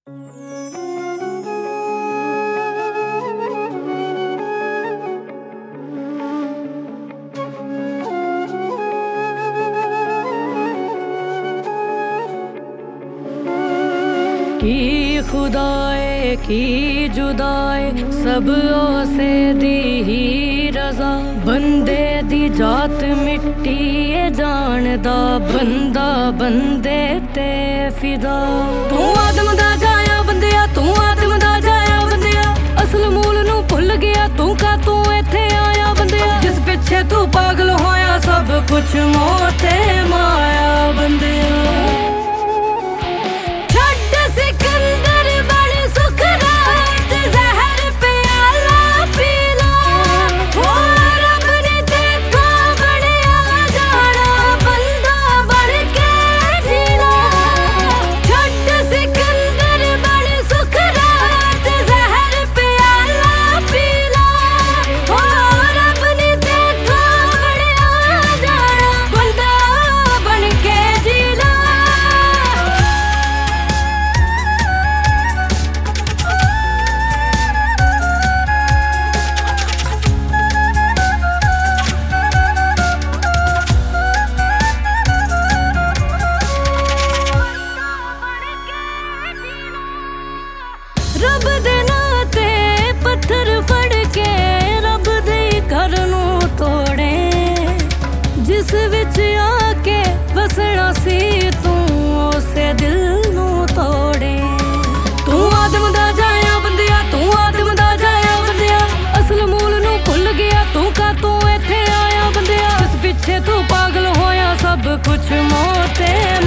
की खुदाए की जुदाए सब ओसे दी ही रजा बंदे दी जात मिट्टी जानदा बंदा बंदे ते फिदा। तू आदम दा जाया बंदिया, तू आदम दा जाया बंदिया, असल मूल नू भुल गया तू का तू इत्थे आया बंदिया। जिस पिछे तू पागल होया सब कुछ मोह ते माया बंदिया। रब दे नाते पत्थर फड़ के रब दे घर नू तोड़े, जिस विच आके वसना सी तू उसे दिल नू तोड़े। तू आदम दा जाया बंदिया, तू आदम दा जाया बंदिया, असल मूल नू भुल गया तू का तू इत्थे आया बंदिया। जिस पिछे तू पागल होया सब कुछ मोह ते